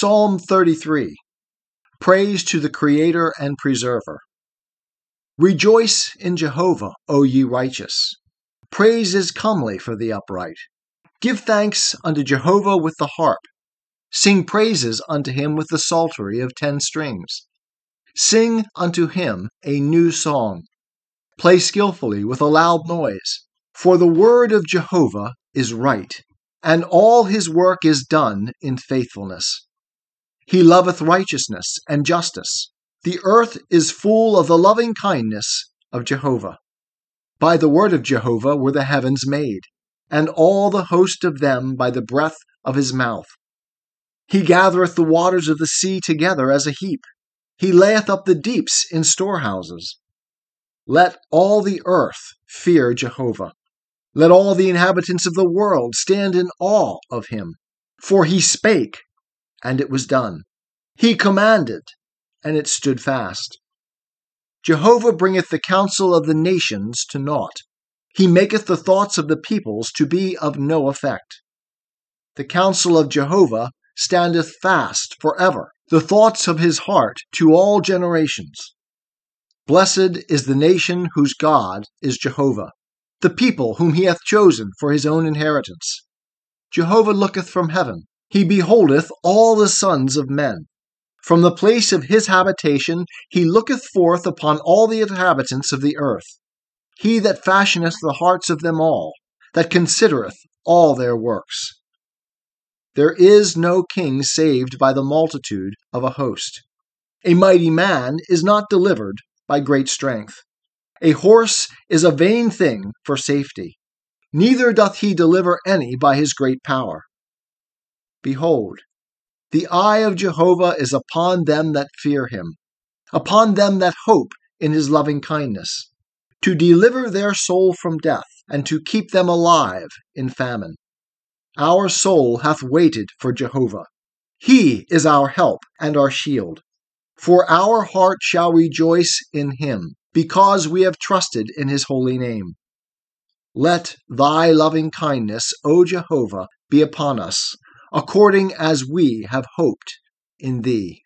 Psalm 33. Praise to the Creator and Preserver. Rejoice in Jehovah, O ye righteous. Praise is comely for the upright. Give thanks unto Jehovah with the harp. Sing praises unto him with the psaltery of 10 strings. Sing unto him a new song. Play skillfully with a loud noise. For the word of Jehovah is right, and all his work is done in faithfulness. He loveth righteousness and justice. The earth is full of the loving kindness of Jehovah. By the word of Jehovah were the heavens made, and all the host of them by the breath of his mouth. He gathereth the waters of the sea together as a heap. He layeth up the deeps in storehouses. Let all the earth fear Jehovah. Let all the inhabitants of the world stand in awe of him. For he spake, and it was done. He commanded, and it stood fast. Jehovah bringeth the counsel of the nations to naught. He maketh the thoughts of the peoples to be of no effect. The counsel of Jehovah standeth fast forever, the thoughts of his heart to all generations. Blessed is the nation whose God is Jehovah, the people whom he hath chosen for his own inheritance. Jehovah looketh from heaven. He beholdeth all the sons of men. From the place of his habitation he looketh forth upon all the inhabitants of the earth. He that fashioneth the hearts of them all, that considereth all their works. There is no king saved by the multitude of a host. A mighty man is not delivered by great strength. A horse is a vain thing for safety. Neither doth he deliver any by his great power. Behold, the eye of Jehovah is upon them that fear him, upon them that hope in his loving kindness, to deliver their soul from death, and to keep them alive in famine. Our soul hath waited for Jehovah. He is our help and our shield. For our heart shall rejoice in him, because we have trusted in his holy name. Let thy loving kindness, O Jehovah, be upon us, according as we have hoped in thee.